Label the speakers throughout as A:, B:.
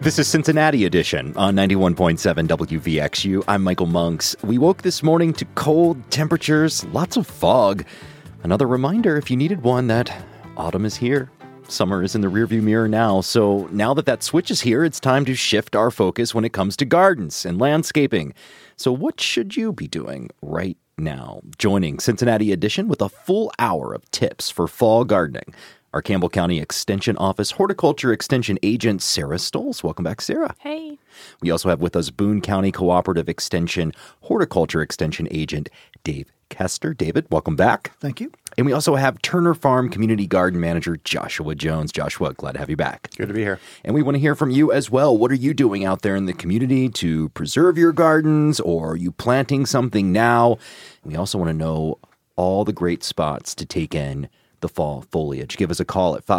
A: This is Cincinnati Edition on 91.7 WVXU. I'm Michael Monks. We woke this morning to cold temperatures, lots of fog. Another reminder, if you needed one, that autumn is here. Summer is in the rearview mirror now. So now that switch is here, it's time to shift our focus when it comes to gardens and landscaping. So what should you be doing right now? Joining Cincinnati Edition with a full hour of tips for fall gardening, our Campbell County Extension Office Horticulture Extension Agent, Sarah Stolz. Welcome back, Sarah.
B: Hey.
A: We also have with us Boone County Cooperative Extension Horticulture Extension Agent, Dave Kester. David, welcome back.
C: Thank you.
A: And we also have Turner Farm Community Garden Manager, Joshua Jones. Joshua, glad to have you back.
D: Good to be here.
A: And we want to hear from you as well. What are you doing out there in the community to preserve your gardens, or are you planting something now? And we also want to know all the great spots to take in the fall foliage. Give us a call at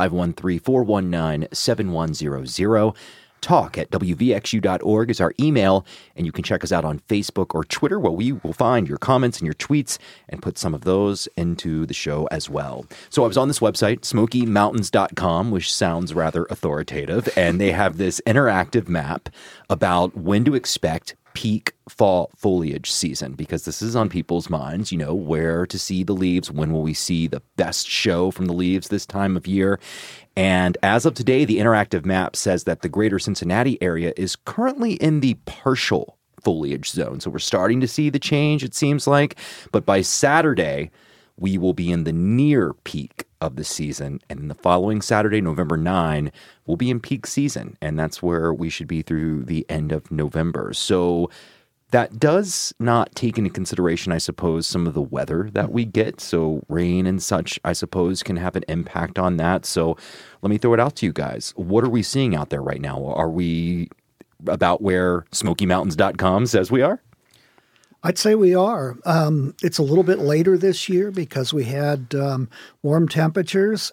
A: 513-419-7100. Talk at WVXU.org is our email, and you can check us out on Facebook or Twitter, where we will find your comments and your tweets and put some of those into the show as well. So I was on this website, SmokyMountains.com, which sounds rather authoritative, and they have this interactive map about when to expect peak fall foliage season, because this is on people's minds, where to see the leaves, when will we see the best show from the leaves this time of year. And as of today, the interactive map says that the greater Cincinnati area is currently in the partial foliage zone. So we're starting to see the change, it seems like. But by Saturday, we will be in the near peak of the season. And the following Saturday, November 9, we'll be in peak season. And that's where we should be through the end of November. So that does not take into consideration, I suppose, some of the weather that we get. So rain and such, I suppose, can have an impact on that. So let me throw it out to you guys. What are we seeing out there right now? Are we about where SmokyMountains.com says we are?
C: I'd say we are. It's a little bit later this year because we had warm temperatures,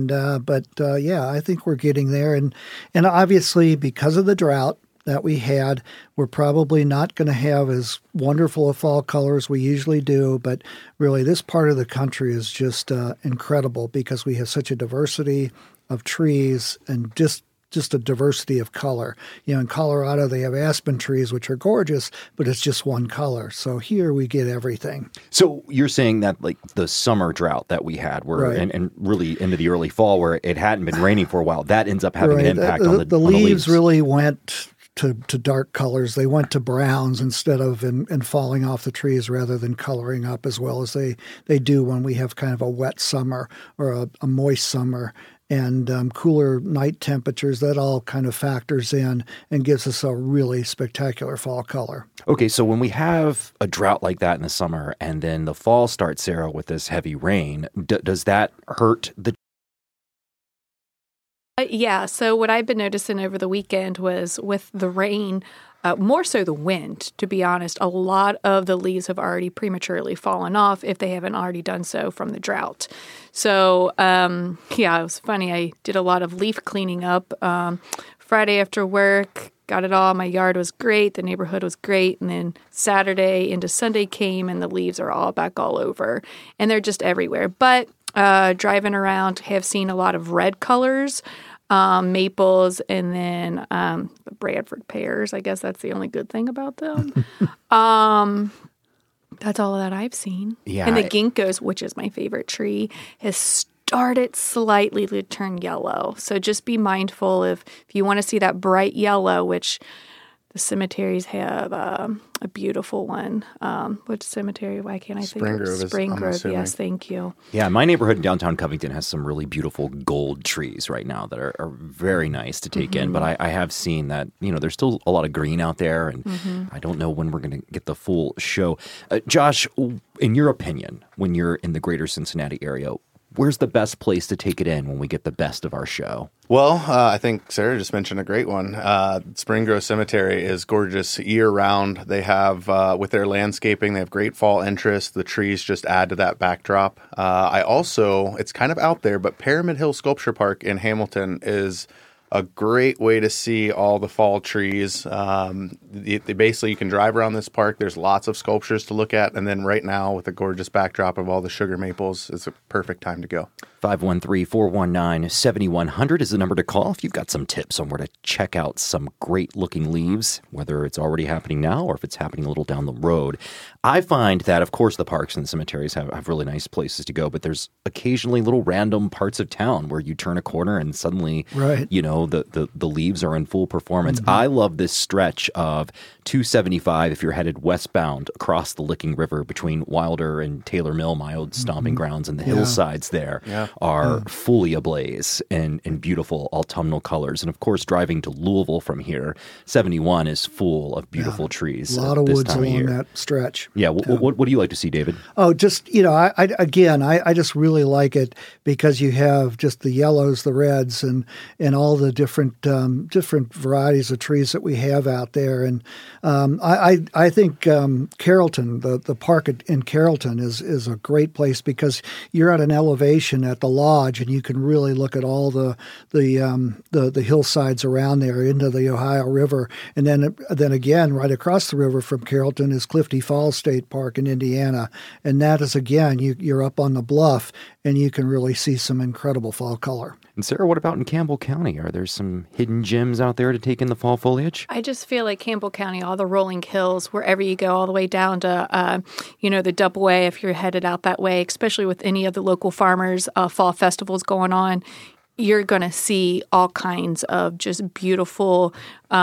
C: but I think we're getting there. And obviously, because of the drought that we had, we're probably not going to have as wonderful a fall color as we usually do. But really, this part of the country is just incredible because we have such a diversity of trees and just a diversity of color. In Colorado, they have aspen trees, which are gorgeous, but it's just one color. So here we get everything.
A: So you're saying that like the summer drought that we had, where and really into the early fall, where it hadn't been raining for a while, that ends up having an impact on the
C: leaves. Really went to dark colors. They went to browns instead of and falling off the trees rather than coloring up as well as they do when we have kind of a wet summer or a moist summer. And cooler night temperatures, that all kind of factors in and gives us a really spectacular fall color.
A: Okay, so when we have a drought like that in the summer and then the fall starts, Sarah, with this heavy rain, does that hurt the...
B: Yeah, so what I've been noticing over the weekend was with the rain, more so the wind, to be honest, a lot of the leaves have already prematurely fallen off if they haven't already done so from the drought. So, it was funny. I did a lot of leaf cleaning up Friday after work, got it all. My yard was great. The neighborhood was great. And then Saturday into Sunday came and the leaves are all back all over. And they're just everywhere. But driving around, have seen a lot of red colors. Maples, and then the Bradford pears. I guess that's the only good thing about them. That's all that I've seen.
A: Yeah,
B: and the ginkgos, which is my favorite tree, has started slightly to turn yellow. So just be mindful if you want to see that bright yellow, which the cemeteries have a beautiful one. Which cemetery? Why can't I think of it? Spring Grove, yes, thank you.
A: Yeah, my neighborhood in downtown Covington has some really beautiful gold trees right now that are very nice to take in. But I have seen that, there's still a lot of green out there, and I don't know when we're going to get the full show. Josh, in your opinion, when you're in the greater Cincinnati area, where's the best place to take it in when we get the best of our show?
D: Well, I think Sarah just mentioned a great one. Spring Grove Cemetery is gorgeous year-round. They have, with their landscaping, they have great fall interest. The trees just add to that backdrop. It's kind of out there, but Pyramid Hill Sculpture Park in Hamilton is a great way to see all the fall trees. Basically, you can drive around this park. There's lots of sculptures to look at. And then right now, with the gorgeous backdrop of all the sugar maples, it's a perfect time to go.
A: 513-419-7100 is the number to call if you've got some tips on where to check out some great-looking leaves, whether it's already happening now or if it's happening a little down the road. I find that, of course, the parks and the cemeteries have really nice places to go, but there's occasionally little random parts of town where you turn a corner and suddenly, the leaves are in full performance. Mm-hmm. I love this stretch of 275 if you're headed westbound across the Licking River between Wilder and Taylor Mill, my old stomping grounds, and the hillsides there are fully ablaze in beautiful autumnal colors. And of course, driving to Louisville from here, 71 is full of beautiful trees.
C: A lot of woods along that stretch.
A: Yeah. What do you like to see, David?
C: Oh, just, I just really like it because you have just the yellows, the reds, and all the different varieties of trees that we have out there. And I think Carrollton, the park in Carrollton is a great place because you're at an elevation at the lodge and you can really look at all the hillsides around there into the Ohio River. And then again, right across the river from Carrollton is Clifty Falls State Park in Indiana. And that is, again, you're up on the bluff and you can really see some incredible fall color.
A: And Sarah, what about in Campbell County? Are there some hidden gems out there to take in the fall foliage?
B: I just feel like Campbell County, all the rolling hills, wherever you go, all the way down to, the Double A, if you're headed out that way, especially with any of the local farmers' fall festivals going on, you're going to see all kinds of just beautiful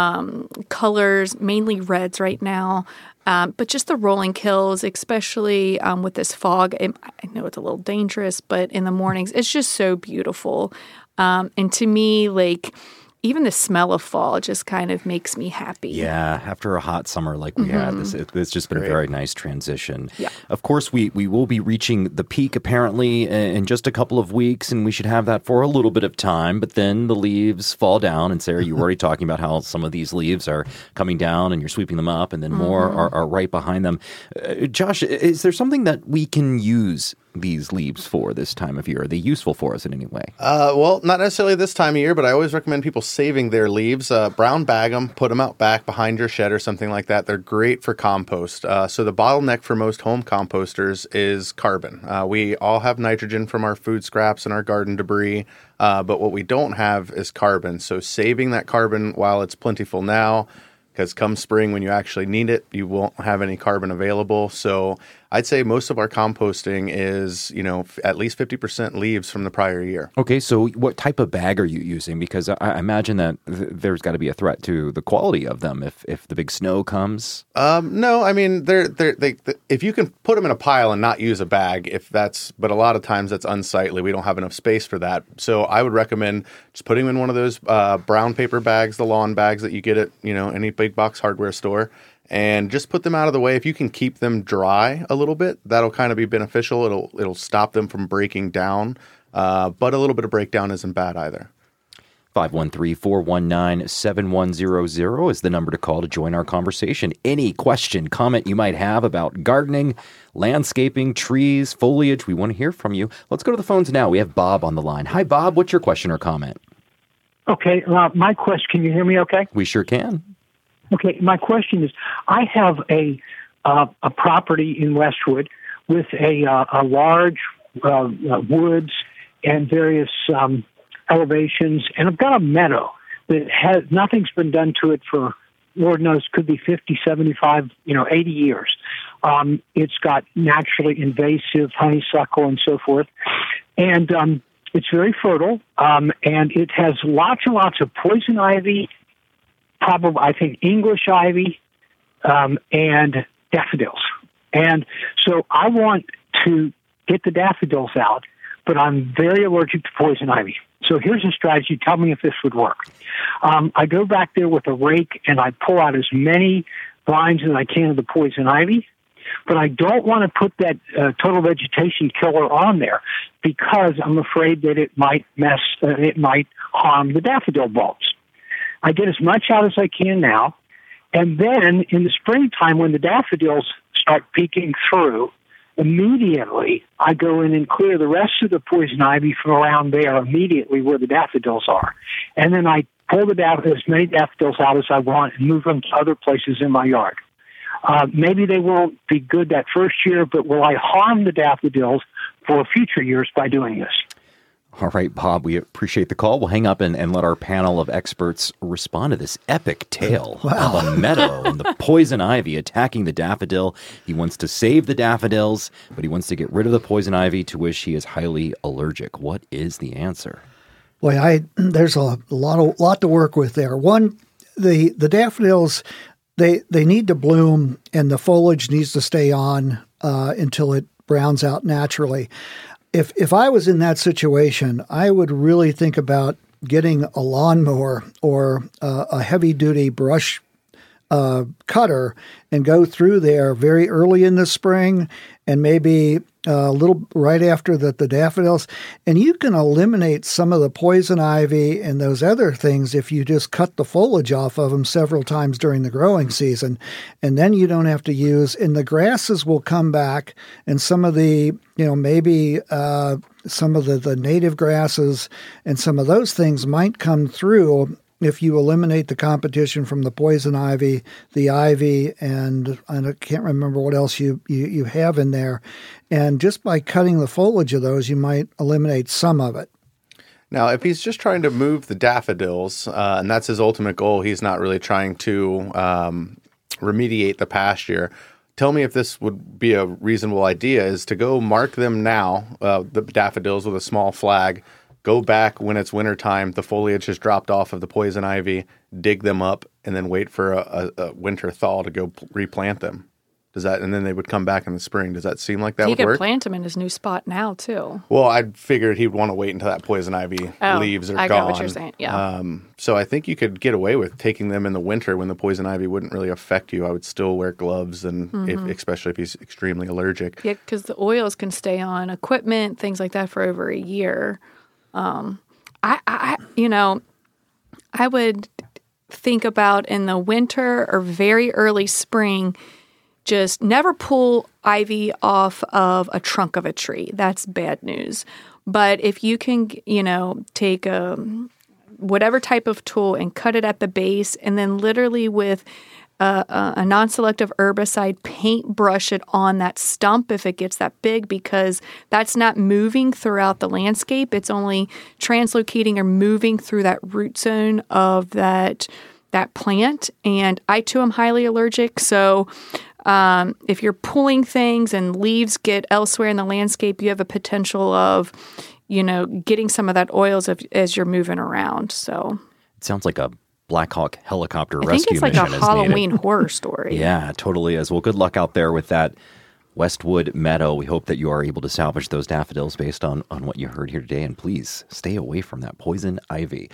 B: colors, mainly reds right now. But just the rolling hills, especially with this fog, I know it's a little dangerous, but in the mornings, it's just so beautiful. And to me, even the smell of fall just kind of makes me happy.
A: Yeah, after a hot summer like we had, it's just been a very nice transition.
B: Yeah.
A: Of course, we will be reaching the peak apparently in just a couple of weeks, and we should have that for a little bit of time, but then the leaves fall down. And Sarah, you were already talking about how some of these leaves are coming down and you're sweeping them up, and then more are right behind them. Josh, is there something that we can use these leaves for this time of year? Are they useful for us in any way?
D: Well, not necessarily this time of year, but I always recommend people saving their leaves. Brown bag them, put them out back behind your shed or something like that. They're great for compost. So the bottleneck for most home composters is carbon. We all have nitrogen from our food scraps and our garden debris, but what we don't have is carbon. So saving that carbon while it's plentiful now, because come spring when you actually need it, you won't have any carbon available. So I'd say most of our composting is, at least 50% leaves from the prior year.
A: Okay, so what type of bag are you using? Because I imagine that there's got to be a threat to the quality of them if the big snow comes.
D: No, I mean, if you can put them in a pile and not use a bag, but a lot of times that's unsightly. We don't have enough space for that. So I would recommend just putting them in one of those brown paper bags, the lawn bags that you get at, any big box hardware store. And just put them out of the way. If you can keep them dry a little bit, that'll kind of be beneficial. It'll stop them from breaking down. But a little bit of breakdown isn't bad either.
A: 513-419-7100 is the number to call to join our conversation. Any question, comment you might have about gardening, landscaping, trees, foliage, we want to hear from you. Let's go to the phones now. We have Bob on the line. Hi, Bob. What's your question or comment?
E: Okay. My question, can you hear me okay?
A: We sure can.
E: Okay, my question is, I have a property in Westwood with a large woods and various elevations, and I've got a meadow that nothing's been done to it for, Lord knows, could be 50, 75, 80 years. It's got naturally invasive honeysuckle and so forth, and it's very fertile, and it has lots and lots of poison ivy, probably, I think, English ivy, and daffodils. And so I want to get the daffodils out, but I'm very allergic to poison ivy. So here's a strategy. Tell me if this would work. I go back there with a rake and I pull out as many vines as I can of the poison ivy, but I don't want to put that total vegetation killer on there because I'm afraid that it might harm the daffodil bulbs. I get as much out as I can now, and then in the springtime when the daffodils start peeking through, immediately I go in and clear the rest of the poison ivy from around there immediately where the daffodils are. And then I pull as many daffodils out as I want and move them to other places in my yard. Maybe they won't be good that first year, but will I harm the daffodils for future years by doing this?
A: All right, Bob, we appreciate the call. We'll hang up and let our panel of experts respond to this epic tale of a meadow and the poison ivy attacking the daffodil. He wants to save the daffodils, but he wants to get rid of the poison ivy, to which he is highly allergic. What is the answer?
C: Boy, there's a lot to work with there. One, the daffodils, they need to bloom, and the foliage needs to stay on until it browns out naturally. If I was in that situation, I would really think about getting a lawnmower or a heavy-duty brush cutter and go through there very early in the spring and maybe a little right after the daffodils. And you can eliminate some of the poison ivy and those other things if you just cut the foliage off of them several times during the growing season. And then you don't have to use, and the grasses will come back, and some of the, maybe some of the native grasses and some of those things might come through if you eliminate the competition from the poison ivy, the ivy, and I can't remember what else you have in there. And just by cutting the foliage of those, you might eliminate some of it.
D: Now, if he's just trying to move the daffodils, and that's his ultimate goal, he's not really trying to remediate the pasture. Tell me if this would be a reasonable idea, is to go mark them now, the daffodils with a small flag, go back when it's wintertime, the foliage has dropped off of the poison ivy, dig them up, and then wait for a winter thaw to go replant them. And then they would come back in the spring. Does that seem like that would work?
B: He could plant them in his new spot now, too.
D: Well, I figured he'd want to wait until that poison ivy leaves are gone.
B: I got what you're saying, yeah.
D: So I think you could get away with taking them in the winter when the poison ivy wouldn't really affect you. I would still wear gloves, and especially if he's extremely allergic.
B: Yeah, because the oils can stay on equipment, things like that, for over a year. I would think about in the winter or very early spring, just never pull ivy off of a trunk of a tree. That's bad news. But if you can, take whatever type of tool and cut it at the base, and then literally with a non-selective herbicide, paintbrush it on that stump if it gets that big, because that's not moving throughout the landscape. It's only translocating or moving through that root zone of that plant. And I, too, am highly allergic. So if you're pulling things and leaves get elsewhere in the landscape, you have a potential of, getting some of that oils as you're moving around. So
A: it sounds like a Black Hawk helicopter rescue mission.
B: I think it's like a Halloween horror story.
A: Yeah, totally is. Well, good luck out there with that Westwood Meadow. We hope that you are able to salvage those daffodils based on what you heard here today. And please stay away from that poison ivy.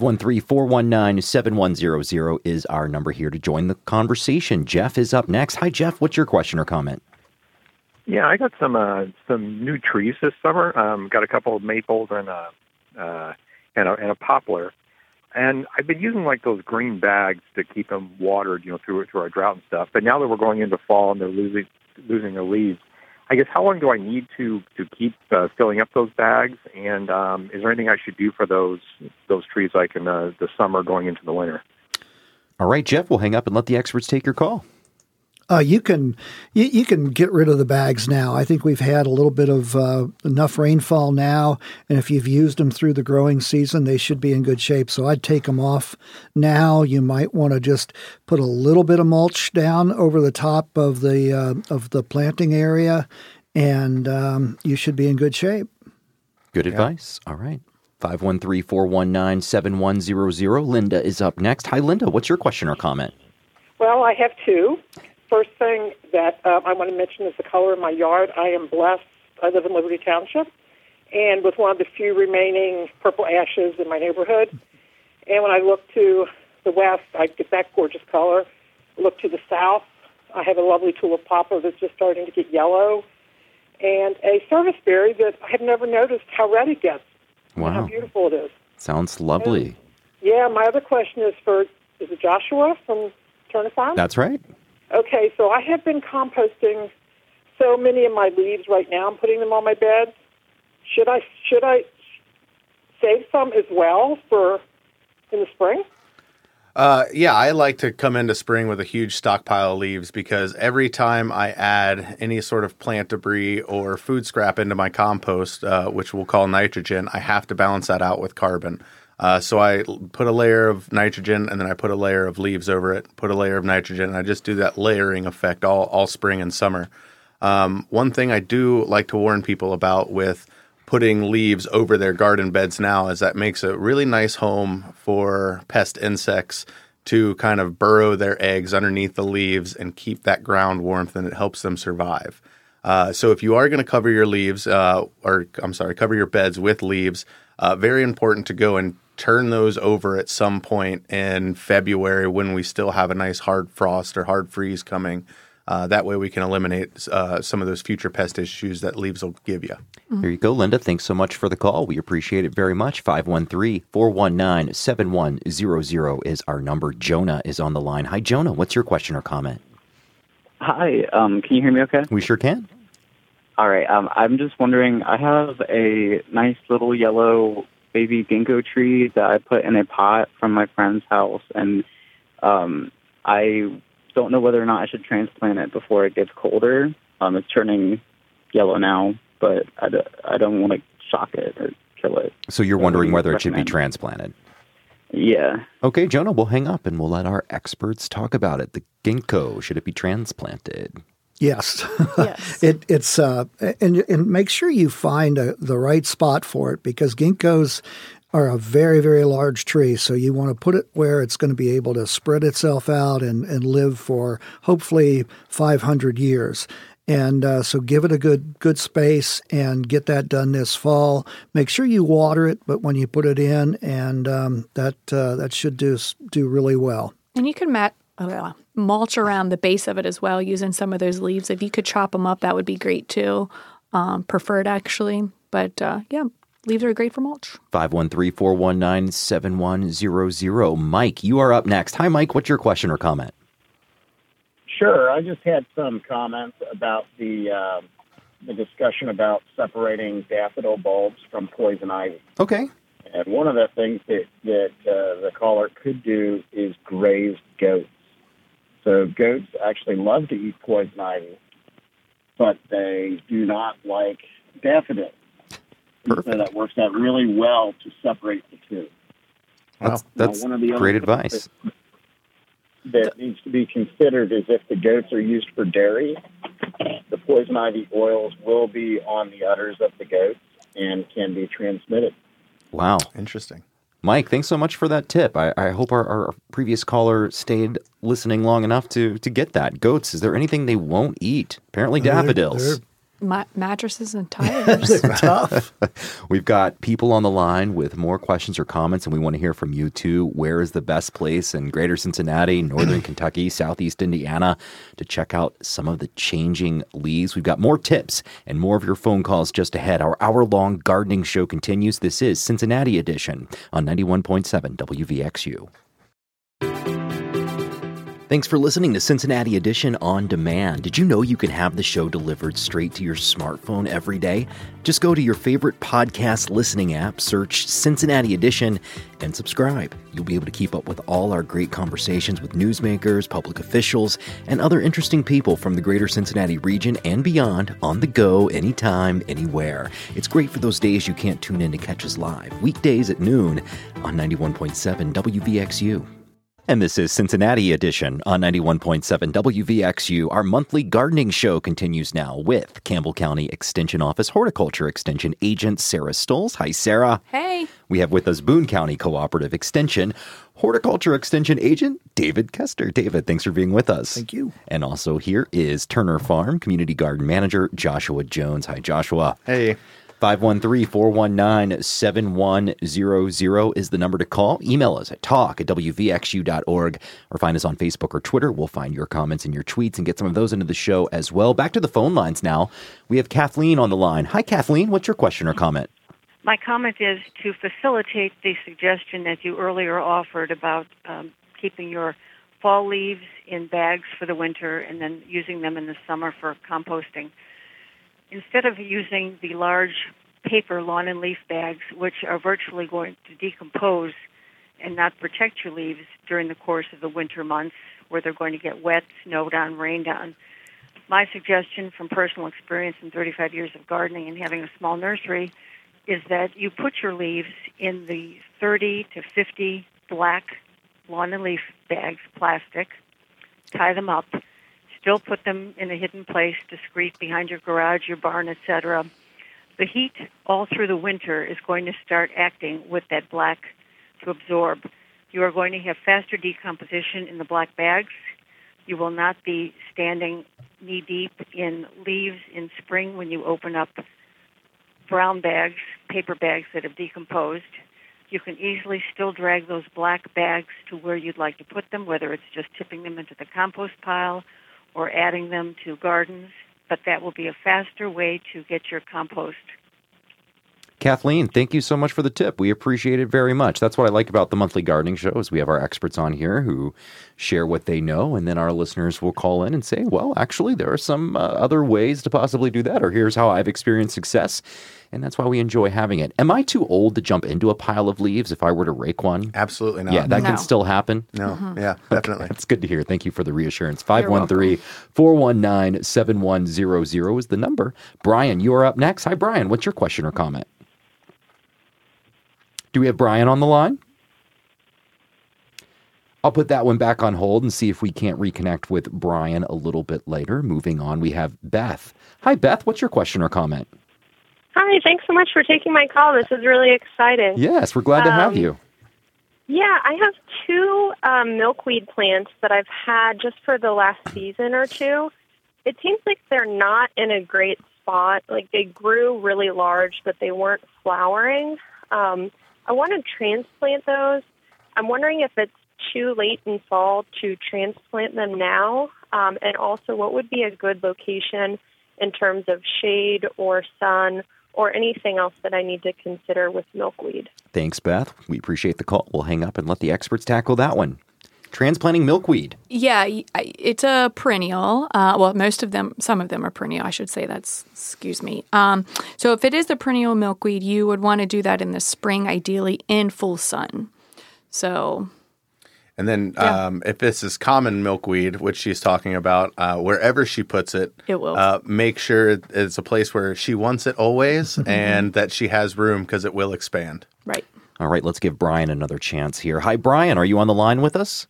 A: 513-419-7100 is our number here to join the conversation. Jeff is up next. Hi, Jeff. What's your question or comment?
F: Yeah, I got some new trees this summer. Got a couple of maples and a poplar. And I've been using like those green bags to keep them watered, through our drought and stuff. But now that we're going into fall and they're losing their leaves, I guess how long do I need to keep filling up those bags? And is there anything I should do for those trees, like in the summer going into the winter?
A: All right, Jeff, we'll hang up and let the experts take your call.
C: You can get rid of the bags now. I think we've had a little bit of enough rainfall now, and if you've used them through the growing season, they should be in good shape. So I'd take them off now. You might want to just put a little bit of mulch down over the top of the planting area, and you should be in good shape.
A: Good advice. All right. 513-419-7100. Linda is up next. Hi, Linda. What's your question or comment?
G: Well, I have two. First thing that I want to mention is the color of my yard. I am blessed. I live in Liberty Township, and with one of the few remaining purple ashes in my neighborhood. And when I look to the west, I get that gorgeous color. Look to the south, I have a lovely tulip poplar that's just starting to get yellow, and a serviceberry that I have never noticed how red it gets.
A: Wow.
G: How beautiful it is.
A: Sounds lovely.
G: And, my other question is is it Joshua from Turner Farm?
A: That's right.
G: Okay, so I have been composting so many of my leaves right now. I'm putting them on my bed. Should I save some as well for in the spring?
D: Yeah, I like to come into spring with a huge stockpile of leaves because every time I add any sort of plant debris or food scrap into my compost, which we'll call nitrogen, I have to balance that out with carbon. So I put a layer of nitrogen and then I put a layer of leaves over it, put a layer of nitrogen, and I just do that layering effect all spring and summer. One thing I do like to warn people about with putting leaves over their garden beds now is that makes a really nice home for pest insects to kind of burrow their eggs underneath the leaves and keep that ground warmth, and it helps them survive. So if you are going to cover your cover your beds with leaves, very important to go and turn those over at some point in February when we still have a nice hard frost or hard freeze coming. That way we can eliminate some of those future pest issues that leaves will give you.
A: There you go, Linda. Thanks so much for the call. We appreciate it very much. 513-419-7100 is our number. Jonah is on the line. Hi, Jonah. What's your question or comment?
H: Hi. Can you hear me okay?
A: We sure can.
H: All right. I'm just wondering, I have a nice little yellow baby ginkgo tree that I put in a pot from my friend's house, and I don't know whether or not I should transplant it before it gets colder. It's turning yellow now, but I don't want to shock it or kill it.
A: So you're wondering whether it should be transplanted?
H: Yeah.
A: Okay, Jonah, we'll hang up and we'll let our experts talk about it. The ginkgo, should it be transplanted?
C: Yes.
B: Yes.
C: It's and make sure you find the right spot for it, because ginkgos are a very, very large tree. So you want to put it where it's going to be able to spread itself out and live for hopefully 500 years. And so give it a good space and get that done this fall. Make sure you water it, but when you put it in, and that should do really well.
B: And you can mulch around the base of it as well using some of those leaves. If you could chop them up, that would be great too. Preferred actually. But yeah, leaves are great for mulch.
A: 513-419-7100. Mike, you are up next. Hi, Mike. What's your question or comment?
I: Sure. I just had some comments about the discussion about separating daffodil bulbs from poison ivy.
A: Okay.
I: And one of the things that the caller could do is graze goats. So goats actually love to eat poison ivy, but they do not like daffodil.
A: Perfect.
I: So that works out really well to separate the two.
A: That's
I: one of the
A: great
I: other
A: advice.
I: That needs to be considered is if the goats are used for dairy, the poison ivy oils will be on the udders of the goats and can be transmitted.
A: Wow.
D: Interesting.
A: Mike, thanks so much for that tip. I hope our previous caller stayed listening long enough to get that. Goats, is there anything they won't eat? Apparently daffodils.
B: Mattresses and tires.
C: They're tough.
A: We've got people on the line with more questions or comments, and we want to hear from you too. Where is the best place in Greater Cincinnati, Northern Kentucky, Southeast Indiana to check out some of the changing leaves? We've got more tips and more of your phone calls just ahead. Our hour-long gardening show continues. This is Cincinnati Edition on 91.7 WVXU. Thanks for listening to Cincinnati Edition On Demand. Did you know you can have the show delivered straight to your smartphone every day? Just go to your favorite podcast listening app, search Cincinnati Edition, and subscribe. You'll be able to keep up with all our great conversations with newsmakers, public officials, and other interesting people from the greater Cincinnati region and beyond on the go, anytime, anywhere. It's great for those days you can't tune in to catch us live. Weekdays at noon on 91.7 WVXU. And this is Cincinnati Edition on 91.7 WVXU. Our monthly gardening show continues now with Campbell County Extension Office Horticulture Extension Agent Sarah Stolz. Hi, Sarah.
B: Hey.
A: We have with us Boone County Cooperative Extension Horticulture Extension Agent David Kester. David, thanks for being with us.
C: Thank you.
A: And also here is Turner Farm Community Garden Manager Joshua Jones. Hi, Joshua.
D: Hey.
A: 513-419-7100 is the number to call. Email us at talk@wvxu.org or find us on Facebook or Twitter. We'll find your comments and your tweets and get some of those into the show as well. Back to the phone lines now. We have Kathleen on the line. Hi, Kathleen. What's your question or comment?
J: My comment is to facilitate the suggestion that you earlier offered about keeping your fall leaves in bags for the winter and then using them in the summer for composting. Instead of using the large paper lawn and leaf bags, which are virtually going to decompose and not protect your leaves during the course of the winter months where they're going to get wet, snowed on, rained on. My suggestion from personal experience in 35 years of gardening and having a small nursery is that you put your leaves in the 30 to 50 black lawn and leaf bags, plastic, tie them up, still put them in a hidden place, discreet behind your garage, your barn, etc. The heat all through the winter is going to start acting with that black to absorb. You are going to have faster decomposition in the black bags. You will not be standing knee-deep in leaves in spring when you open up brown bags, paper bags that have decomposed. You can easily still drag those black bags to where you'd like to put them, whether it's just tipping them into the compost pile or adding them to gardens, but that will be a faster way to get your compost.
A: Kathleen, thank you so much for the tip. We appreciate it very much. That's what I like about the monthly gardening show is we have our experts on here who share what they know, and then our listeners will call in and say, well, actually, there are some other ways to possibly do that, or here's how I've experienced success, and that's why we enjoy having it. Am I too old to jump into a pile of leaves if I were to rake one?
D: Absolutely not.
A: Yeah, that can still happen?
D: No, yeah, definitely.
A: Okay, that's good to hear. Thank you for the reassurance. 513-419-7100 is the number. Brian, you are up next. Hi, Brian. What's your question or comment? Do we have Brian on the line? I'll put that one back on hold and see if we can't reconnect with Brian a little bit later. Moving on, we have Beth. Hi, Beth. What's your question or comment?
K: Hi, thanks so much for taking my call. This is really exciting.
A: Yes, we're glad to have you.
K: Yeah, I have two milkweed plants that I've had just for the last season or two. It seems like they're not in a great spot. Like, they grew really large, but they weren't flowering. I want to transplant those. I'm wondering if it's too late in fall to transplant them now, and also what would be a good location in terms of shade or sun or anything else that I need to consider with milkweed.
A: Thanks, Beth. We appreciate the call. We'll hang up and let the experts tackle that one. Transplanting milkweed.
B: Yeah, it's a perennial. Well, some of them are perennial. I should say excuse me. So if it is a perennial milkweed, you would want to do that in the spring, ideally in full sun. So.
D: And then if this is common milkweed, which she's talking about, wherever she puts it,
B: will.
D: Make sure it's a place where she wants it always and that she has room because it will expand.
B: Right.
A: All right, let's give Brian another chance here. Hi, Brian. Are you on the line with us?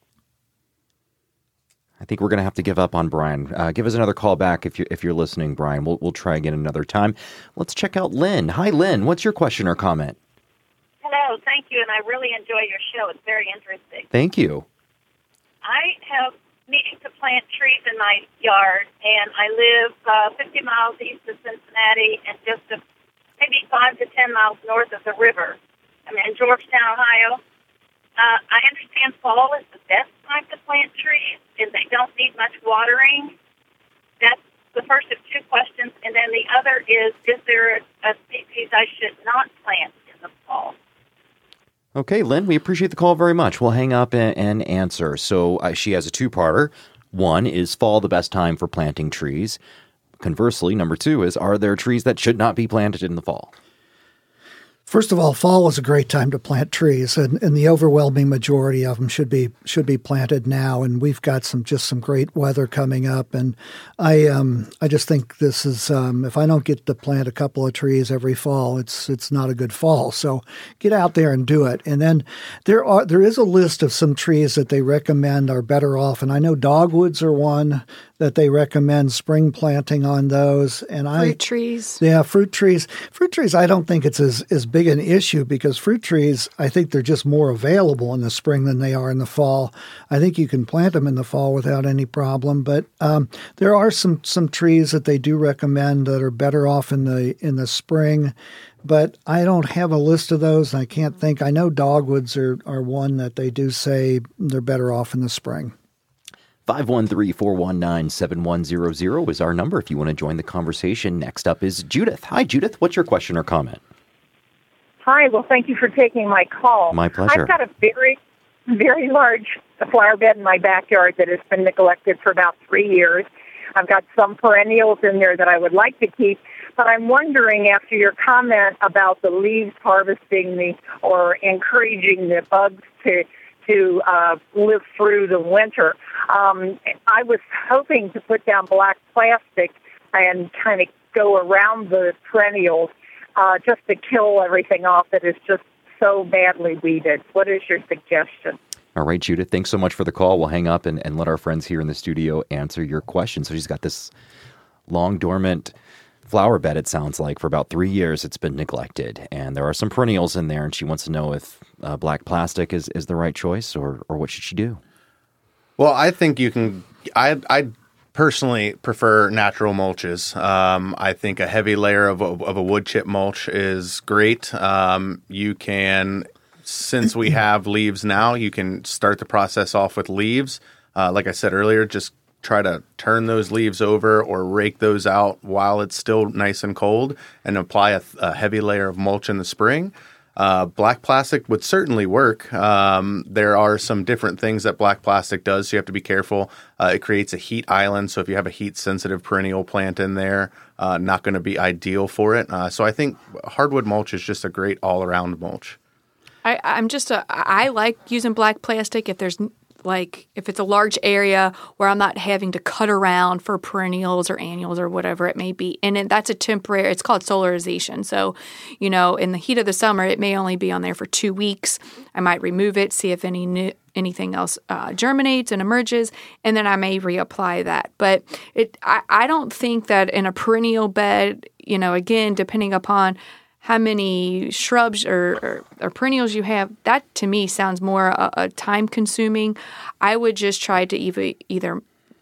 A: I think we're going to have to give up on Brian. Give us another call back if you're listening, Brian. We'll try again another time. Let's check out Lynn. Hi, Lynn. What's your question or comment?
L: Hello, thank you, and I really enjoy your show. It's very interesting.
A: Thank you.
L: I have needing to plant trees in my yard, and I live 50 miles east of Cincinnati and just maybe 5 to 10 miles north of the river. I'm in Georgetown, Ohio. I understand fall is the best time to plant trees, and they don't need much watering. That's the first of two questions. And then the other is there a species I should not plant in the fall?
A: Okay, Lynn, we appreciate the call very much. We'll hang up and answer. So she has a two-parter. One, is fall the best time for planting trees? Conversely, number two is, are there trees that should not be planted in the fall?
C: First of all, fall is a great time to plant trees, and the overwhelming majority of them should be planted now. And we've got some great weather coming up, and I just think this is if I don't get to plant a couple of trees every fall, it's not a good fall. So get out there and do it. And then there is a list of some trees that they recommend are better off, and I know dogwoods are one that they recommend spring planting on those. And
B: fruit trees.
C: Yeah, fruit trees. Fruit trees, I don't think it's as big an issue because fruit trees, I think they're just more available in the spring than they are in the fall. I think you can plant them in the fall without any problem. But there are some trees that they do recommend that are better off in the spring. But I don't have a list of those. I can't think. I know dogwoods are one that they do say they're better off in the spring.
A: 513-419-7100 is our number if you want to join the conversation. Next up is Judith. Hi, Judith. What's your question or comment?
M: Hi. Well, thank you for taking my call.
A: My pleasure.
M: I've got a very, very large flower bed in my backyard that has been neglected for about 3 years. I've got some perennials in there that I would like to keep, but I'm wondering, after your comment about the leaves harvesting or encouraging the bugs to live through the winter. I was hoping to put down black plastic and kind of go around the perennials just to kill everything off that is just so badly weeded. What is your suggestion?
A: All right, Judith, thanks so much for the call. We'll hang up and let our friends here in the studio answer your question. So she's got this long dormant flower bed, it sounds like. For about 3 years, it's been neglected. And there are some perennials in there, and she wants to know if black plastic is the right choice, or what should she do?
D: Well, I think you can... I personally prefer natural mulches. I think a heavy layer of a wood chip mulch is great. You can... Since we have leaves now, you can start the process off with leaves. Like I said earlier, just try to turn those leaves over or rake those out while it's still nice and cold and apply a heavy layer of mulch in the spring. Black plastic would certainly work. There are some different things that black plastic does, so you have to be careful. It creates a heat island, so if you have a heat-sensitive perennial plant in there, not going to be ideal for it. So I think hardwood mulch is just a great all-around mulch.
B: I like using black plastic if it's a large area where I'm not having to cut around for perennials or annuals or whatever it may be. And that's a temporary, it's called solarization. So, in the heat of the summer, it may only be on there for 2 weeks. I might remove it, see if anything else germinates and emerges, and then I may reapply that. But I don't think that in a perennial bed, again, depending upon how many shrubs or perennials you have, that to me sounds more time consuming. I would just try to either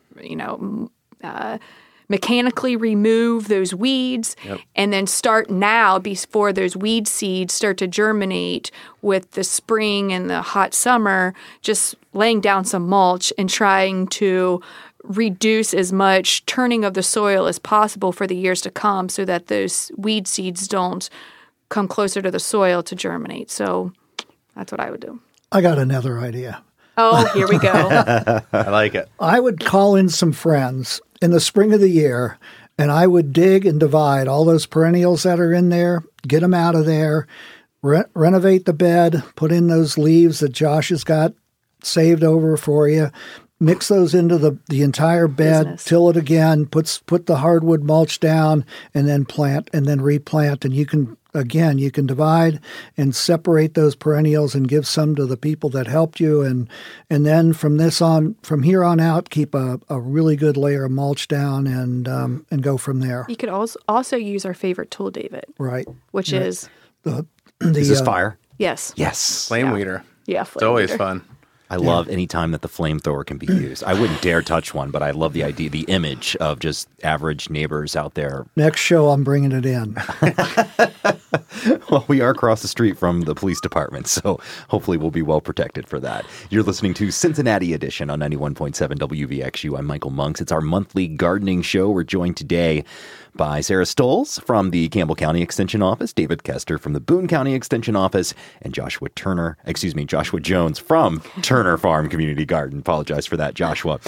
B: mechanically remove those weeds, and then start now before those weed seeds start to germinate with the spring and the hot summer, just laying down some mulch and trying to reduce as much turning of the soil as possible for the years to come so that those weed seeds don't come closer to the soil to germinate. So that's what I would do.
C: I got another idea.
B: Oh, here we go.
D: I like it.
C: I would call in some friends in the spring of the year, and I would dig and divide all those perennials that are in there, get them out of there, renovate the bed, put in those leaves that Josh has got saved over for you, mix those into the entire bed, till it again, put the hardwood mulch down, and then plant and then replant. And you can divide and separate those perennials and give some to the people that helped you. And then from here on out, keep a really good layer of mulch down and go from there.
B: You could also use our favorite tool, David.
C: Right.
B: Which is?
A: Is this fire?
B: Yes.
A: Yes.
D: Flame weeder.
B: Yeah,
D: it's always fun.
A: I love any time that the flamethrower can be used. I wouldn't dare touch one, but I love the idea, the image of just average neighbors out there.
C: Next show, I'm bringing it in.
A: Well, we are across the street from the police department, so hopefully we'll be well protected for that. You're listening to Cincinnati Edition on 91.7 WVXU. I'm Michael Monks. It's our monthly gardening show. We're joined today by Sarah Stolz from the Campbell County Extension Office, David Kester from the Boone County Extension Office, and Joshua Jones from Turner Farm Community Garden. Apologize for that, Joshua.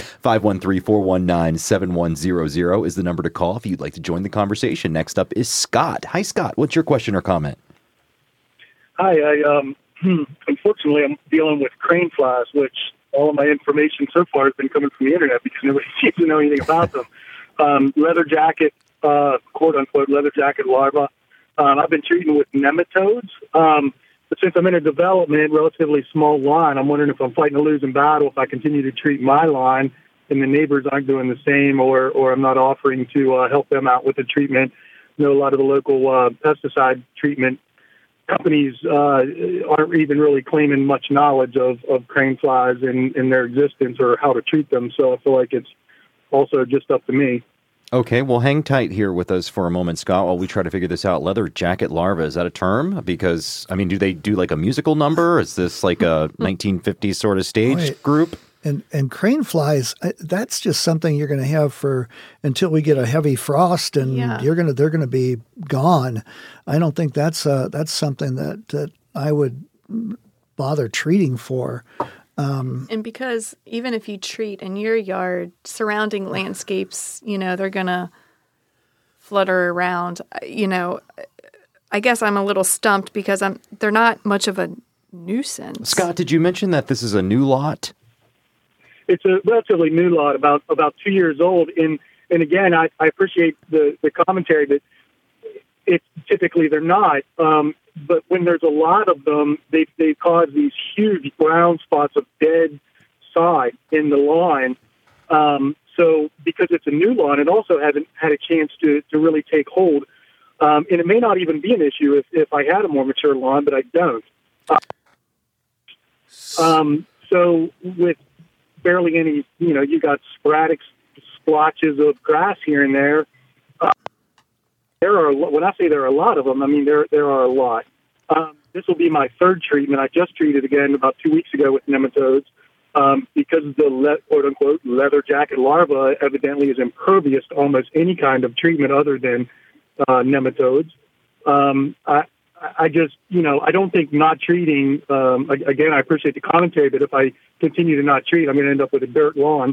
A: 513-419-7100 is the number to call if you'd like to join the conversation. Next up is Scott. Hi, Scott. What's your question or comment?
N: Hi. Unfortunately, I'm dealing with crane flies, which all of my information so far has been coming from the internet because nobody seems to know anything about them. Leather jacket, quote-unquote, leather jacket larva. I've been treating with nematodes. But since I'm in a development, relatively small line, I'm wondering if I'm fighting a losing battle if I continue to treat my line and the neighbors aren't doing the same, or I'm not offering to help them out with the treatment. I know a lot of the local pesticide treatment companies aren't even really claiming much knowledge of crane flies in their existence or how to treat them. So I feel like it's also just up to me.
A: Okay, well, hang tight here with us for a moment, Scott, while we try to figure this out. Leather jacket larva, is that a term? Because, do they do like a musical number? Is this like a 1950s sort of stage group?
C: And crane flies, that's just something you're going to have until we get a heavy frost, and they're going to be gone. I don't think that's something that I would bother treating for.
B: And because even if you treat in your yard, surrounding landscapes, they're going to flutter around. I guess I'm a little stumped because they're not much of a nuisance.
A: Scott, did you mention that this is a new lot?
N: It's a relatively new lot, about 2 years old. And again, I appreciate the commentary that it's typically they're not. But when there's a lot of them, they cause these huge brown spots of dead sod in the lawn. So because it's a new lawn, it also hasn't had a chance to really take hold. And it may not even be an issue if I had a more mature lawn, but I don't. So with barely any, you got sporadic splotches of grass here and there. When I say there are a lot of them, I mean there are a lot. This will be my third treatment. I just treated again about 2 weeks ago with nematodes because the quote-unquote leather jacket larva evidently is impervious to almost any kind of treatment other than nematodes. I just, I don't think not treating, again, I appreciate the commentary, but if I continue to not treat, I'm going to end up with a dirt lawn.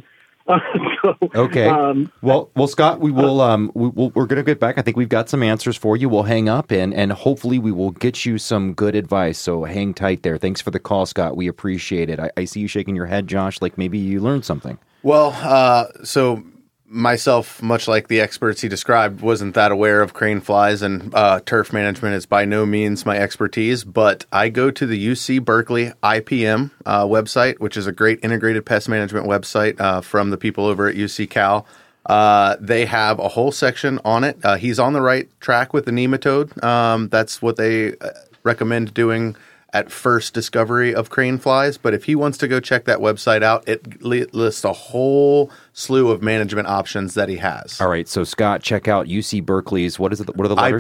A: Okay. Well, Scott, we're going to get back. I think we've got some answers for you. We'll hang up and hopefully we will get you some good advice. So hang tight there. Thanks for the call, Scott. We appreciate it. I see you shaking your head, Josh, like maybe you learned something.
D: Well, so myself, much like the experts he described, wasn't that aware of crane flies, and turf management is by no means my expertise, but I go to the UC Berkeley IPM website, which is a great integrated pest management website from the people over at UC Cal. They have a whole section on it. He's on the right track with the nematode. That's what they recommend doing at first discovery of crane flies. But if he wants to go check that website out, it lists a whole slew of management options that he has.
A: All right. So, Scott, check out UC Berkeley's, what are the letters?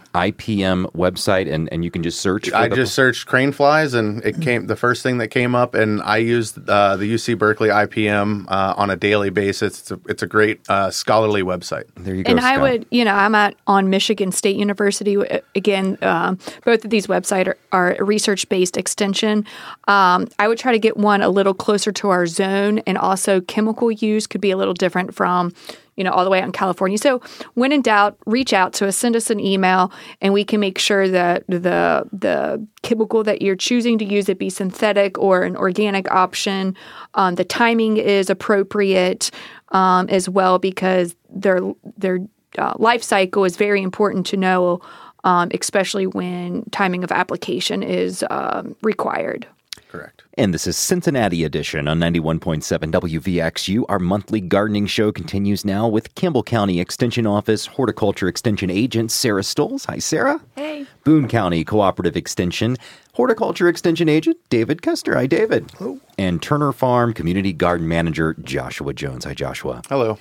A: IPM website, and you can just search.
D: I just searched crane flies, and it came. The first thing that came up, and I used the UC Berkeley IPM on a daily basis. It's a great scholarly website.
A: There you go,
B: And
A: Scott.
B: I would, I'm on Michigan State University. Again, both of these websites are research-based extension. I would try to get one a little closer to our zone, and also chemical use could be a little different from, all the way out in California. So when in doubt, reach out to us, send us an email, and we can make sure that the chemical that you're choosing to use, it be synthetic or an organic option, the timing is appropriate as well, because their life cycle is very important to know, especially when timing of application is required.
D: Correct.
A: And this is Cincinnati Edition on 91.7 WVXU. Our monthly gardening show continues now with Campbell County Extension Office Horticulture Extension Agent Sarah Stoles. Hi, Sarah.
B: Hey.
A: Boone County Cooperative Extension Horticulture Extension Agent David Custer. Hi, David.
C: Hello.
A: And Turner Farm Community Garden Manager Joshua Jones. Hi, Joshua.
D: Hello.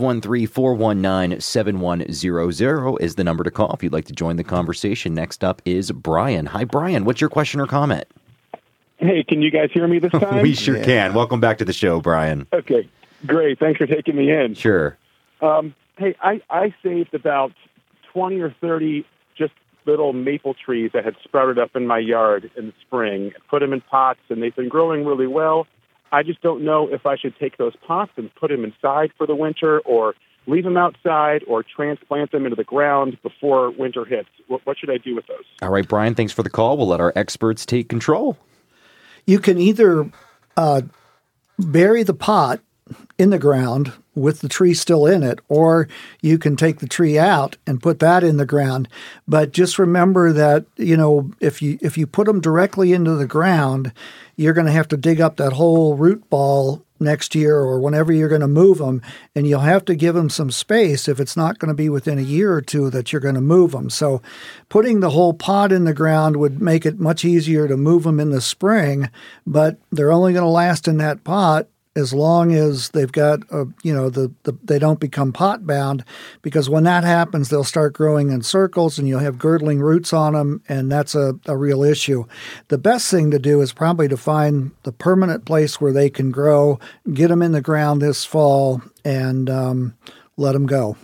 A: 513-419-7100 is the number to call if you'd like to join the conversation. Next up is Brian. Hi, Brian. What's your question or comment?
O: Hey, can you guys hear me this time?
A: We sure can. Welcome back to the show, Brian.
O: Okay, great. Thanks for taking me in.
A: Sure.
O: Hey, I saved about 20 or 30 just little maple trees that had sprouted up in my yard in the spring, put them in pots, and they've been growing really well. I just don't know if I should take those pots and put them inside for the winter, or leave them outside, or transplant them into the ground before winter hits. What should I do with those?
A: All right, Brian, thanks for the call. We'll let our experts take control.
C: You can either bury the pot in the ground with the tree still in it, or you can take the tree out and put that in the ground. But just remember that, if you put them directly into the ground, you're going to have to dig up that whole root ball next year or whenever you're going to move them, and you'll have to give them some space if it's not going to be within a year or two that you're going to move them. So putting the whole pot in the ground would make it much easier to move them in the spring, but they're only going to last in that pot as long as they've got, they don't become pot bound, because when that happens, they'll start growing in circles and you'll have girdling roots on them, and that's a real issue. The best thing to do is probably to find the permanent place where they can grow, get them in the ground this fall, and let them go.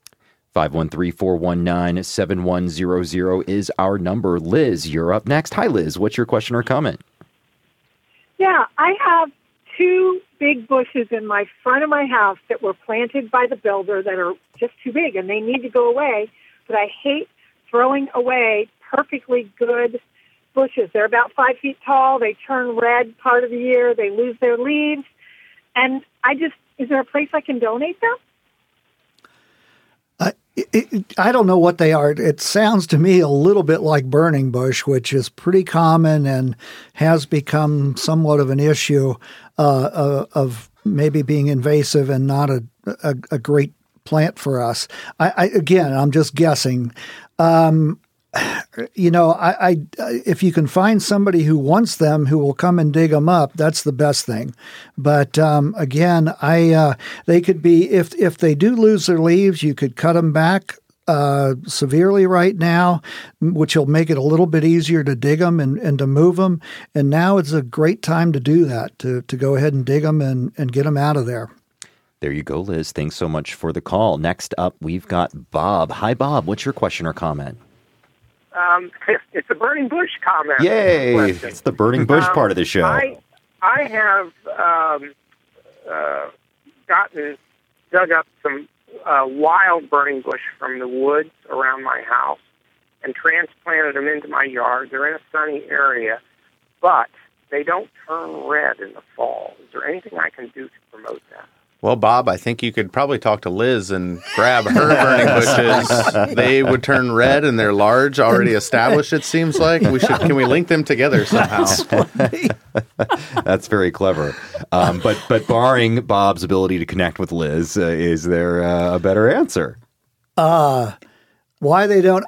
A: 513-419-7100 is our number. Liz, you're up next. Hi, Liz. What's your question or comment?
M: Yeah, I have 2 big bushes in my front of my house that were planted by the builder that are just too big, and they need to go away. But I hate throwing away perfectly good bushes. They're about 5 feet tall. They turn red part of the year. They lose their leaves. And is there a place I can donate them?
C: I don't know what they are. It sounds to me a little bit like burning bush, which is pretty common and has become somewhat of an issue of maybe being invasive and not a great plant for us. Again, I'm just guessing. If you can find somebody who wants them, who will come and dig them up, that's the best thing. But again, they could be, if they do lose their leaves, you could cut them back severely right now, which will make it a little bit easier to dig them and to move them. And now is a great time to do that, to go ahead and dig them and get them out of there.
A: There you go, Liz. Thanks so much for the call. Next up, we've got Bob. Hi, Bob. What's your question or comment?
P: It's a burning bush comment.
A: Yay!
P: Question.
A: It's the burning bush part of the show.
P: I have dug up some wild burning bush from the woods around my house and transplanted them into my yard. They're in a sunny area, but they don't turn red in the fall. Is there anything I can do to promote that?
D: Well, Bob, I think you could probably talk to Liz and grab her burning bushes. They would turn red, and they're large, already established, it seems like. Can we link them together somehow?
A: That's very clever. But barring Bob's ability to connect with Liz, is there a better answer?
C: Why they don't?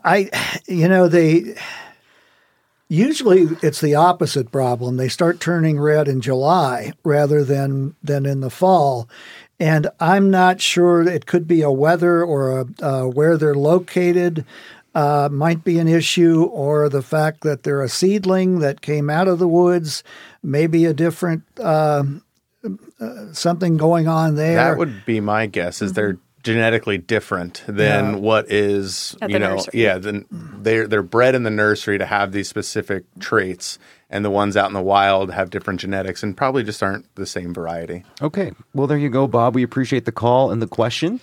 C: Usually it's the opposite problem. They start turning red in July rather than in the fall. And I'm not sure. It could be a weather or where they're located might be an issue, or the fact that they're a seedling that came out of the woods, maybe a different something going on there.
D: That would be my guess, is they're genetically different than what is, then they're bred in the nursery to have these specific traits, and the ones out in the wild have different genetics and probably just aren't the same variety.
A: Okay. Well, there you go, Bob. We appreciate the call and the question.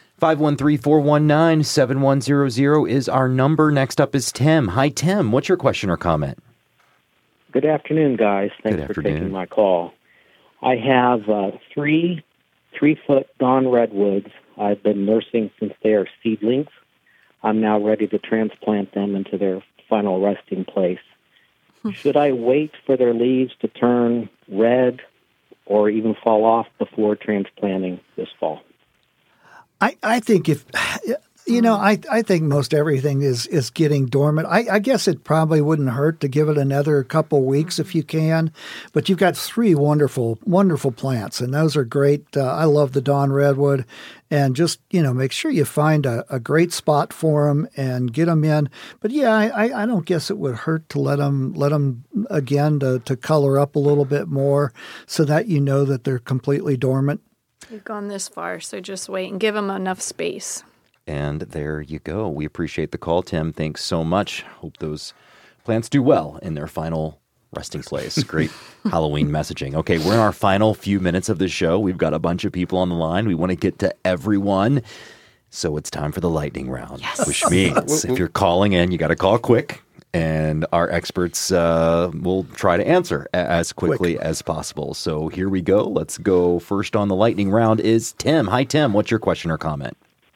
A: 513-419-7100 is our number. Next up is Tim. Hi, Tim. What's your question or comment?
Q: Good afternoon, guys. Thanks for taking my call. I have 3 3-foot dawn redwoods I've been nursing since they are seedlings. I'm now ready to transplant them into their final resting place. Should I wait for their leaves to turn red or even fall off before transplanting this fall?
C: I think I think most everything is getting dormant. I guess it probably wouldn't hurt to give it another couple weeks if you can. But you've got 3 wonderful, wonderful plants, and those are great. I love the dawn redwood. And just, make sure you find a great spot for them and get them in. But, I don't guess it would hurt to let them again to color up a little bit more so that you know that they're completely dormant.
B: We've gone this far, so just wait and give them enough space.
A: And there you go. We appreciate the call, Tim. Thanks so much. Hope those plants do well in their final resting place. Great Halloween messaging. Okay, we're in our final few minutes of the show. We've got a bunch of people on the line. We want to get to everyone. So it's time for the lightning round, which means if you're calling in, you got to call quick. And our experts will try to answer as quickly as possible. So here we go. Let's go. First on the lightning round is Tim. Hi, Tim. What's your question or comment?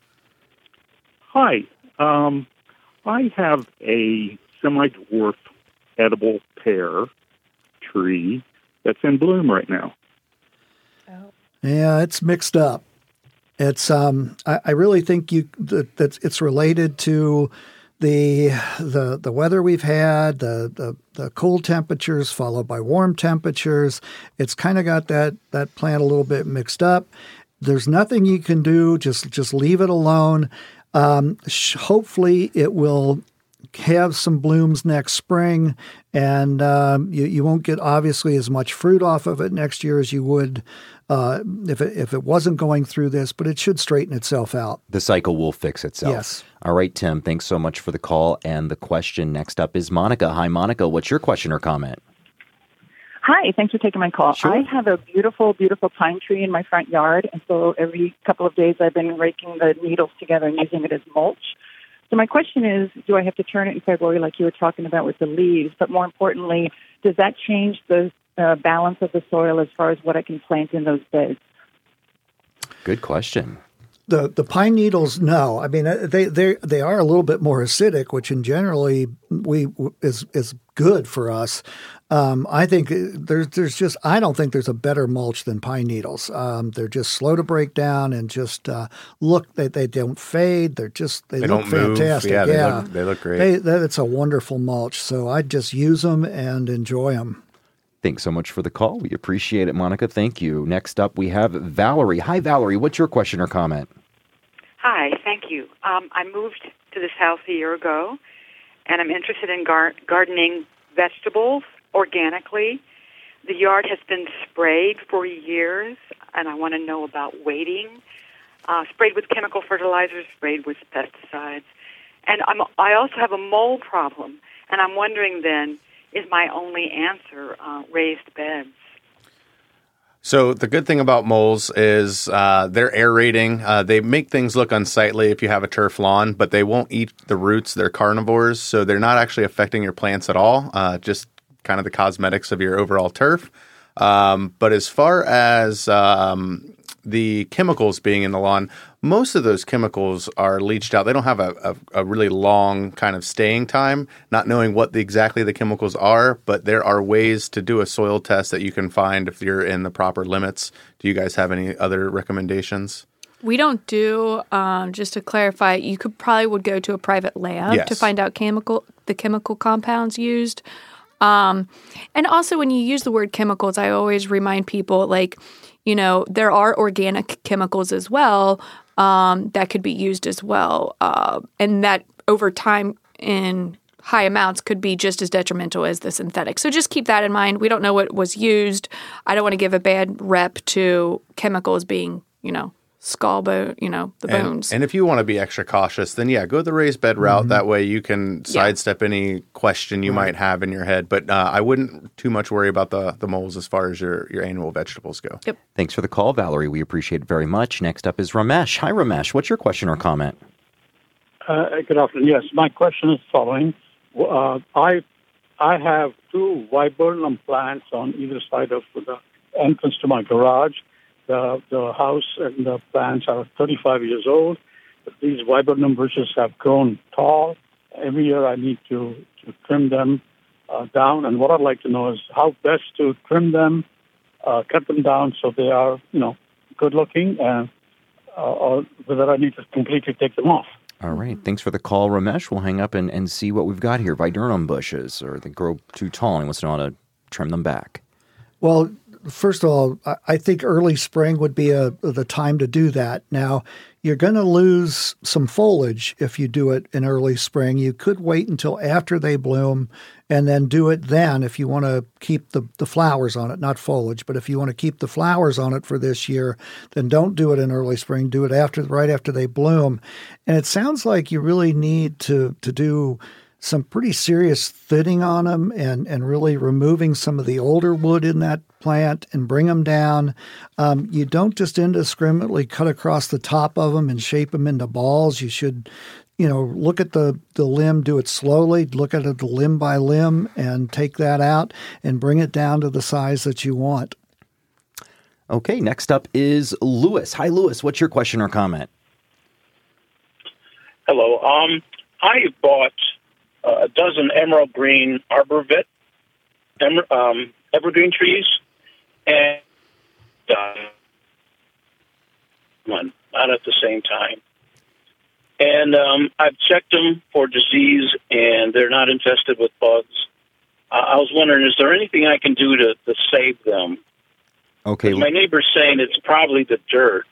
R: Hi. I have a semi-dwarf edible pear tree that's in bloom right now.
C: Yeah, it's mixed up. It's I really think that it's related to the weather we've had, the cold temperatures followed by warm temperatures. It's kind of got that plant a little bit mixed up. There's nothing you can do. Just leave it alone. Hopefully it will have some blooms next spring, and you won't get obviously as much fruit off of it next year as you would if it wasn't going through this, but it should straighten itself out.
A: The cycle will fix itself.
C: Yes.
A: All right, Tim, thanks so much for the call and the question. Next up is Monica. Hi, Monica. What's your question or comment?
S: Hi, thanks for taking my call.
A: Sure.
S: I have a beautiful, beautiful pine tree in my front yard, and so every couple of days I've been raking the needles together and using it as mulch. So my question is, do I have to turn it in February like you were talking about with the leaves? But more importantly, does that change the balance of the soil as far as what I can plant in those beds?
A: Good question.
C: The pine needles, no. I mean, they are a little bit more acidic, which in generally is good for us. I think I don't think there's a better mulch than pine needles. They're just slow to break down and just look. They don't fade. They look fantastic.
D: Yeah, they look great.
C: It's a wonderful mulch. So I just use them and enjoy them.
A: Thanks so much for the call. We appreciate it, Monica. Thank you. Next up, we have Valerie. Hi, Valerie. What's your question or comment?
T: Hi, thank you. I moved to this house a year ago, and I'm interested in gardening vegetables organically. The yard has been sprayed for years, and I want to know about waiting. Sprayed with chemical fertilizers, sprayed with pesticides. And I also have a mold problem, and I'm wondering then, is my only answer raised beds?
D: So the good thing about moles is they're aerating. They make things look unsightly if you have a turf lawn, but they won't eat the roots. They're carnivores, so they're not actually affecting your plants at all, just kind of the cosmetics of your overall turf. But as far as the chemicals being in the lawn, most of those chemicals are leached out. They don't have a really long kind of staying time, not knowing what exactly the chemicals are, but there are ways to do a soil test that you can find if you're in the proper limits. Do you guys have any other recommendations?
B: We don't do, just to clarify, you would go to a private lab to find out the chemical compounds used. And also when you use the word chemicals, I always remind people, there are organic chemicals as well that could be used as well. And that over time in high amounts could be just as detrimental as the synthetic. So just keep that in mind. We don't know what was used. I don't want to give a bad rep to chemicals being, the bones.
D: And if you want to be extra cautious, then go the raised bed route. That way you can sidestep any question you might have in your head. But I wouldn't too much worry about the moles as far as your annual vegetables go.
B: Yep.
A: Thanks for the call, Valerie. We appreciate it very much. Next up is Ramesh. Hi, Ramesh. What's your question or comment?
U: Good afternoon. Yes, my question is following. I have two viburnum plants on either side of the entrance to my garage. The house and the plants are 35 years old. These viburnum bushes have grown tall. Every year I need to trim them down. And what I'd like to know is how best to trim them, cut them down so they are, good looking, or whether I need to completely take them off.
A: All right. Thanks for the call, Ramesh. We'll hang up and see what we've got here. Viburnum bushes, or they grow too tall and he wants to know how to trim them back.
C: Well, first of all, I think early spring would be the time to do that. Now, you're going to lose some foliage if you do it in early spring. You could wait until after they bloom and then do it then if you want to keep the flowers on it, not foliage. But if you want to keep the flowers on it for this year, then don't do it in early spring. Do it right after they bloom. And it sounds like you really need to do some pretty serious thinning on them and really removing some of the older wood in that plant and bring them down. You don't just indiscriminately cut across the top of them and shape them into balls. You should, look at the limb, do it slowly, look at it limb by limb and take that out and bring it down to the size that you want.
A: Okay, next up is Lewis. Hi, Lewis. What's your question or comment?
V: Hello. I bought a dozen emerald green arborvitae, evergreen trees, and one, not at the same time. And I've checked them for disease, and they're not infested with bugs. I was wondering, is there anything I can do to save them?
A: Okay.
V: My neighbor's saying it's probably the dirt.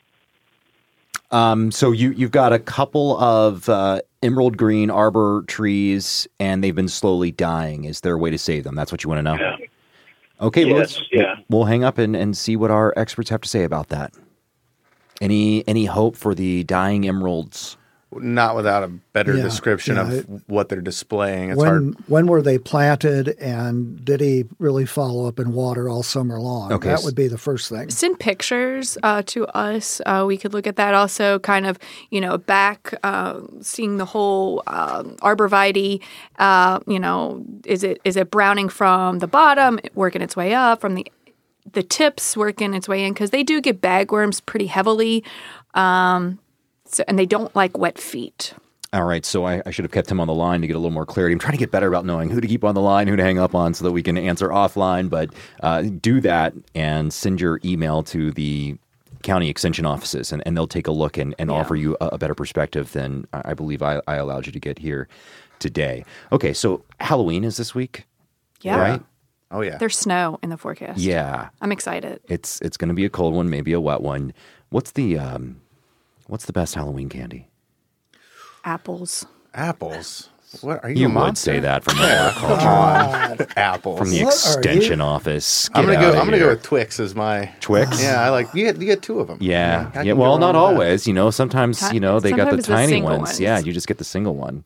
A: So you've got a couple of emerald green arbor trees, and they've been slowly dying. Is there a way to save them? That's what you want to know?
V: Yeah.
A: Okay,
V: yes,
A: we'll hang up and see what our experts have to say about that. Any hope for the dying emeralds?
D: not without a better
C: Yeah,
D: description
C: yeah,
D: of what they're displaying. It's hard.
C: When were they planted, and did he really follow up in water all summer long?
A: Okay.
C: That would be the first thing.
B: Send pictures to us. We could look at that. Also, kind of, back, seeing the whole arborvitae. Is it browning from the bottom, working its way up, from the tips working its way in? Because they do get bagworms pretty heavily. And they don't like wet feet.
A: All right, so I should have kept him on the line to get a little more clarity. I'm trying to get better about knowing who to keep on the line, who to hang up on, so that we can answer offline. But do that and send your email to the county extension offices, and they'll take a look and offer you a better perspective than I believe I allowed you to get here today. Okay, so Halloween is this week,
B: Yeah.
A: right?
D: Oh, yeah.
B: There's snow in the forecast.
A: Yeah.
B: I'm excited.
A: It's going to be a cold one, maybe a wet one. What's the best Halloween candy?
B: Apples.
D: Apples? What are you?
A: You
D: a
A: would
D: monster?
A: say that from the
D: Yeah. Apples
A: from the extension office.
D: I'm
A: Get
D: gonna
A: outta
D: go. I'm gonna
A: here.
D: go with Twix as my
A: Twix?
D: Yeah, I like. You get two of them.
A: Yeah.
D: I
A: Yeah.
D: can
A: Well,
D: go
A: not
D: wrong with that.
A: always. Sometimes they got the
B: Sometimes the
A: tiny
B: single
A: ones.
B: ones.
A: Yeah, you just get the single one.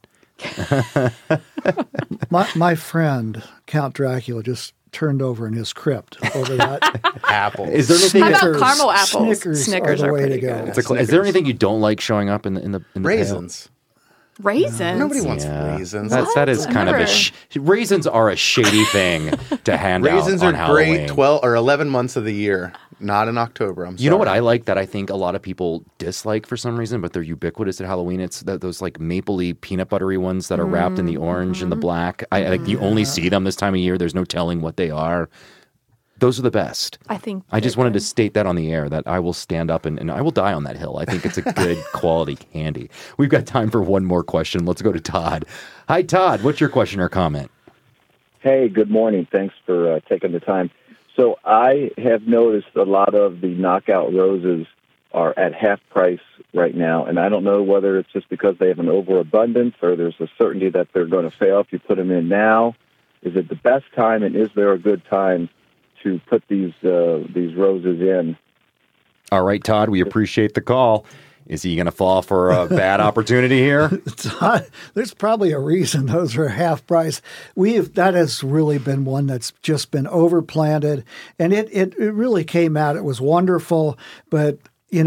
C: My friend Count Dracula just turned over in his crypt over that.
D: Apple.
A: Is there anything?
B: How about
C: Snickers.
B: caramel apples?
C: Snickers are the way to go.
A: Is there anything you don't like showing up in the
D: Raisins?
B: Raisins?
D: Nobody wants raisins.
A: That is kind of raisins are a shady thing to hand
D: Raisins
A: out on
D: are
A: Halloween.
D: great 12 or 11 months of the year, not in October. I'm sorry.
A: You know what I like that I think a lot of people dislike for some reason, but they're ubiquitous at Halloween? It's those like mapley, peanut buttery ones that are wrapped in the orange and the black. You only see them this time of year. There's no telling what they are. Those are the best. I just wanted to state that on the air, that I will stand up and I will die on that hill. I think it's a good quality candy. We've got time for one more question. Let's go to Todd. Hi, Todd. What's your question or comment?
E: Hey, good morning. Thanks for taking the time. So I have noticed a lot of the knockout roses are at half price right now, and I don't know whether it's just because they have an overabundance or there's a certainty that they're going to fail if you put them in now. Is it the best time, and is there a good time to put these roses in?
A: All right, Todd, we appreciate the call. Is he going to fall for a bad opportunity here?
C: There's probably a reason those are half price. That has really been one that's just been overplanted, and it really came out. It was wonderful, but they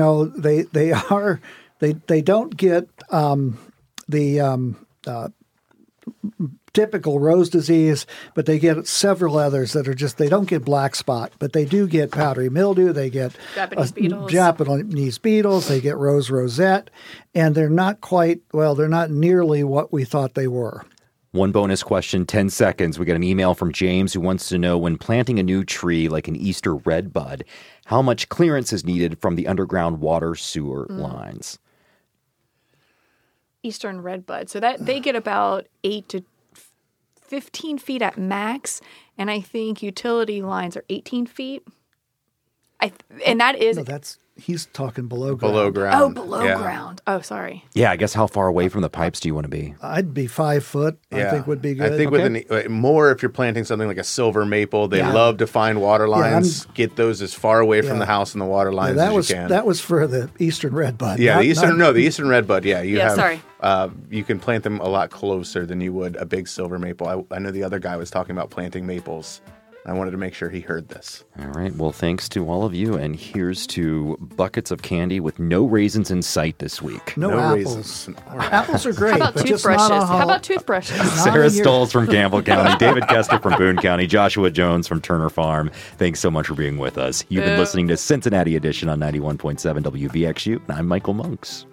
C: don't get the typical rose disease, but they get several others that are they don't get black spot, but they do get powdery mildew. They get Japanese beetles. They get rose rosette, and they're not nearly what we thought they were.
A: One bonus question, 10 seconds. We got an email from James who wants to know, when planting a new tree like an Easter redbud, how much clearance is needed from the underground water sewer lines?
B: Eastern redbud. So that they get about 8 to 15 feet at max, and I think utility lines are 18 feet. And that is
C: he's talking below ground.
D: Below ground.
B: Oh, below ground. Oh, sorry.
A: Yeah, I guess how far away from the pipes do you want to be?
C: I'd be 5 foot. I think would be good.
D: I think more if you're planting something like a silver maple, they love to find water lines. Get those as far away from the house and the water lines as you can.
C: That was for the Eastern redbud.
D: Yeah, the Eastern redbud. Yeah,
B: sorry.
D: You can plant them a lot closer than you would a big silver maple. I know the other guy was talking about planting maples. I wanted to make sure he heard this.
A: All right. Well, thanks to all of you. And here's to buckets of candy with no raisins in sight this week.
C: No apples. Apples are great.
B: How about toothbrushes?
A: Sarah Stolz from Campbell County, David Kester from Boone County, Joshua Jones from Turner Farm. Thanks so much for being with us. You've been listening to Cincinnati Edition on 91.7 WVXU, and I'm Michael Monks.